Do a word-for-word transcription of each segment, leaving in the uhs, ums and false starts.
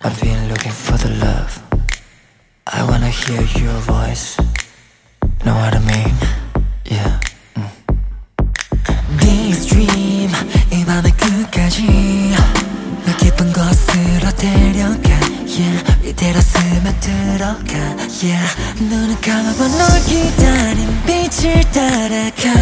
I've been looking for the love. I wanna hear your voice. Know what I mean? Yeah. 음. This dream 이 밤의 끝까지 너 깊은 곳으로 데려가. Yeah. 이대로 스며들어가. Yeah. 눈을 감아봐 널 기다린 빛을 따라가.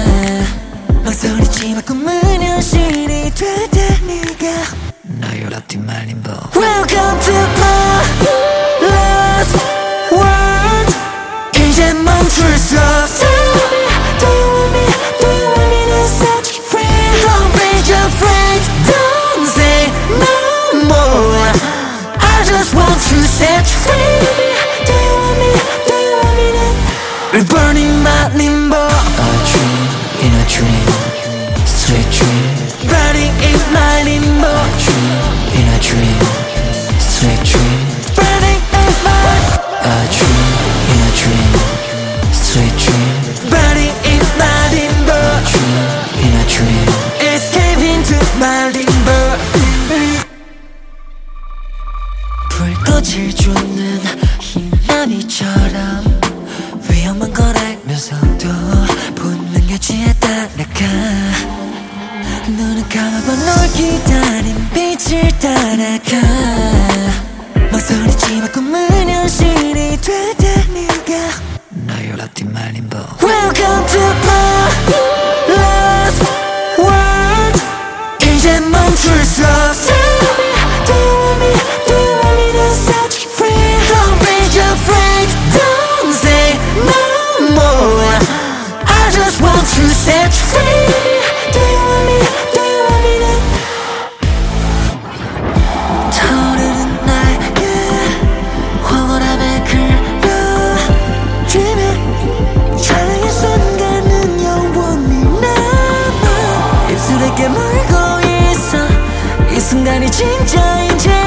망설이지만 꿈은 현실이 되다 네가 나의 라틴 말린 법. Welcome to my last world. 이제 멈출 수 없어. Do you want me? Do you want me to set you free? Don't be afraid. Don't say no more. I just want to set you free. Do you want me? Do you want me to? We're burning my limbo. A dream in a dream. Sweet dream. Burning in my limbo. A dream in a dream. Sweet dream. Burning in my. A dream in a dream. Sweet dream. Burning in my limbo. A dream in a dream. Escaping to my limbo. 불꽃을 주는 희나미처럼 위험한 걸 알면서도 본능에 취해 따라가. 눈을 감아봐 널 기다린 빛을 따라가. 망설이지만 꿈은 현실이 되다 네가 나의 라틴 말린 법. Welcome to my last world. 이제 멈출 수 없어. Do you want me? Do you want me to set you free? Don't be afraid. Don't say no more. I just want to set you free. Do you want me? Do you want me to? 타오르는 날개 황홀함에 끌려 Dreaming 찰나의 순간은 영원히 남아. 입술에 깨물고 있어. 이 순간이 진짜인지